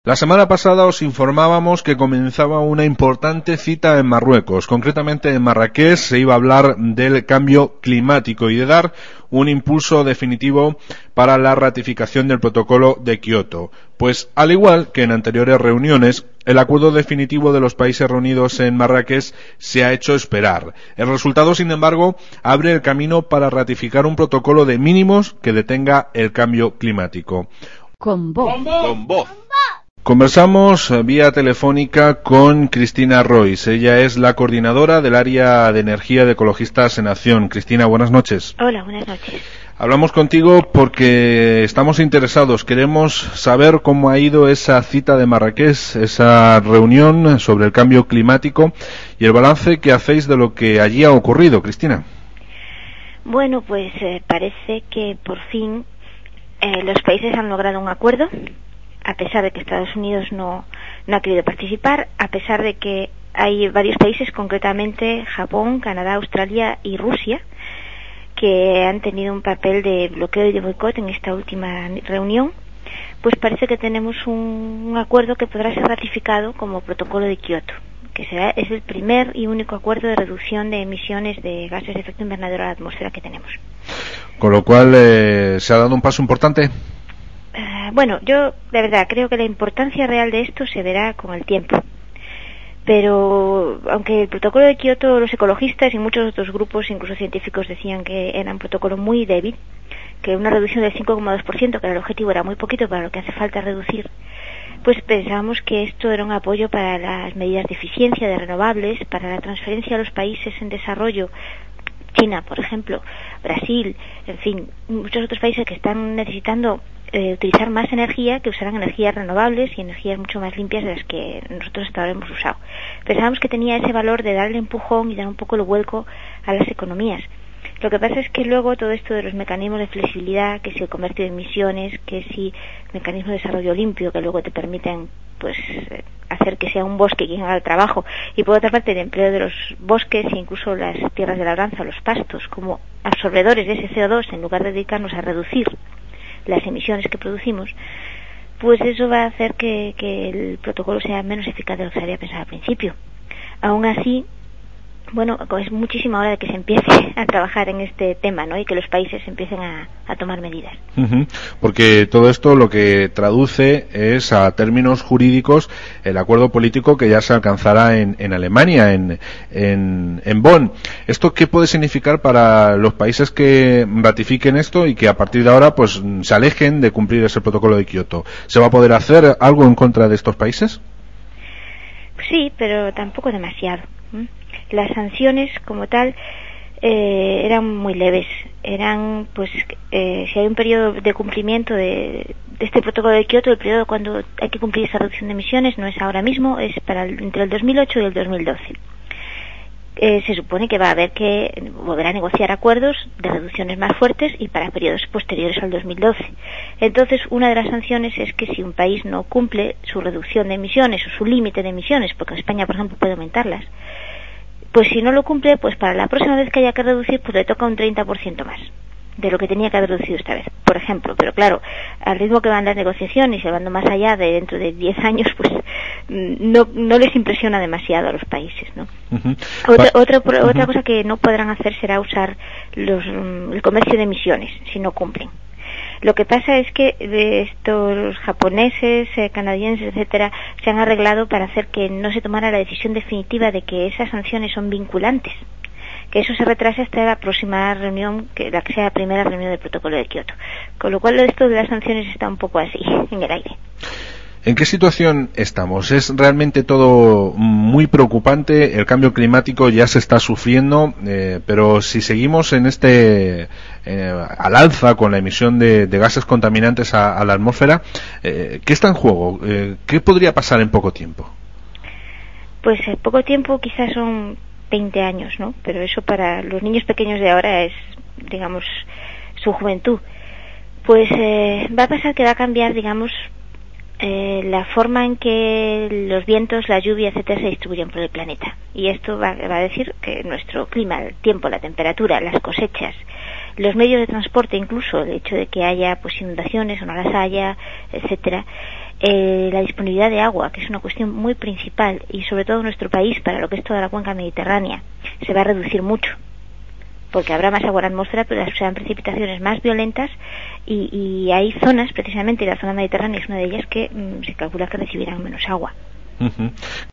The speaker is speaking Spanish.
La semana pasada os informábamos que comenzaba una importante cita en Marruecos. Concretamente en Marrakech se iba a hablar del cambio climático y de dar un impulso definitivo para la ratificación del protocolo de Kioto. Pues al igual que en anteriores reuniones, el acuerdo definitivo de los países reunidos en Marrakech se ha hecho esperar. El resultado, sin embargo, abre el camino para ratificar un protocolo de mínimos que detenga el cambio climático. Con voz. Conversamos vía telefónica con Cristina Royce. Ella es la coordinadora del área de energía de Ecologistas en Acción. Cristina, buenas noches. Hola, buenas noches. Hablamos contigo porque estamos interesados. Queremos saber cómo ha ido esa cita de Marrakech, esa reunión sobre el cambio climático y el balance que hacéis de lo que allí ha ocurrido. Cristina. Bueno, pues parece que por fin los países han logrado un acuerdo, a pesar de que Estados Unidos no ha querido participar, a pesar de que hay varios países, concretamente Japón, Canadá, Australia y Rusia, que han tenido un papel de bloqueo y de boicot en esta última reunión. Pues parece que tenemos un acuerdo que podrá ser ratificado como protocolo de Kioto, que es el primer y único acuerdo de reducción de emisiones de gases de efecto invernadero a la atmósfera que tenemos. Con lo cual, ¿se ha dado un paso importante? Bueno, yo de verdad creo que la importancia real de esto se verá con el tiempo. Pero aunque el protocolo de Kioto, los ecologistas y muchos otros grupos, incluso científicos, decían que era un protocolo muy débil, que una reducción del 5,2%, que era el objetivo, era muy poquito para lo que hace falta reducir, pues pensábamos que esto era un apoyo para las medidas de eficiencia de renovables, para la transferencia a los países en desarrollo, China, por ejemplo, Brasil, en fin, muchos otros países que están necesitando utilizar más energía, que usarán energías renovables y energías mucho más limpias de las que nosotros hasta ahora hemos usado. Pensábamos que tenía ese valor de darle empujón y dar un poco el vuelco a las economías. Lo que pasa es que luego todo esto de los mecanismos de flexibilidad, que si el comercio de emisiones, que si mecanismos de desarrollo limpio, que luego te permiten pues hacer que sea un bosque quien haga el trabajo, y por otra parte el empleo de los bosques e incluso las tierras de labranza, los pastos, como absorbedores de ese CO2 en lugar de dedicarnos a reducir las emisiones que producimos, pues eso va a hacer que el protocolo sea menos eficaz de lo que se había pensado al principio. Aún así, bueno, es muchísima hora de que se empiece a trabajar en este tema, ¿no? Y que los países empiecen a tomar medidas. Porque todo esto lo que traduce es a términos jurídicos el acuerdo político que ya se alcanzará en Alemania, en Bonn. ¿Esto qué puede significar para los países que ratifiquen esto y que a partir de ahora pues se alejen de cumplir ese protocolo de Kioto? ¿Se va a poder hacer algo en contra de estos países? Sí, pero tampoco demasiado. Las sanciones como tal eran muy leves. Eran, pues, si hay un periodo de cumplimiento de este protocolo de Kioto, el periodo cuando hay que cumplir esa reducción de emisiones no es ahora mismo, es entre el 2008 y el 2012. Se supone que va a haber que volver a negociar acuerdos de reducciones más fuertes y para periodos posteriores al 2012. Entonces, una de las sanciones es que si un país no cumple su reducción de emisiones o su límite de emisiones, porque España, por ejemplo, puede aumentarlas, pues si no lo cumple, pues para la próxima vez que haya que reducir, pues le toca un 30% más de lo que tenía que haber reducido esta vez, por ejemplo. Pero claro, al ritmo que van las negociaciones y llevando más allá de dentro de 10 años, pues no les impresiona demasiado a los países, ¿no? Otra cosa que no podrán hacer será usar el comercio de emisiones si no cumplen. Lo que pasa es que los japoneses, canadienses, etcétera, se han arreglado para hacer que no se tomara la decisión definitiva de que esas sanciones son vinculantes, que eso se retrase hasta la próxima reunión, que sea la primera reunión del protocolo de Kioto. Con lo cual esto de las sanciones está un poco así, en el aire. ¿En qué situación estamos? ¿Es realmente todo muy preocupante? El cambio climático ya se está sufriendo, pero si seguimos en al alza con la emisión de gases contaminantes a la atmósfera, ¿qué está en juego? ¿Qué podría pasar en poco tiempo? Pues en poco tiempo quizás son 20 años, ¿no? Pero eso para los niños pequeños de ahora es, digamos, su juventud. Pues va a pasar que va a cambiar, digamos, la forma en que los vientos, la lluvia, etcétera, se distribuyen por el planeta. Y esto va a decir que nuestro clima, el tiempo, la temperatura, las cosechas, Los medios de transporte, incluso el hecho de que haya pues inundaciones o no las haya, etcétera. La disponibilidad de agua, que es una cuestión muy principal, y sobre todo en nuestro país, para lo que es toda la cuenca mediterránea, se va a reducir mucho, porque habrá más agua en la atmósfera, pero serán precipitaciones más violentas, y hay zonas, precisamente la zona mediterránea es una de ellas, que se calcula que recibirán menos agua.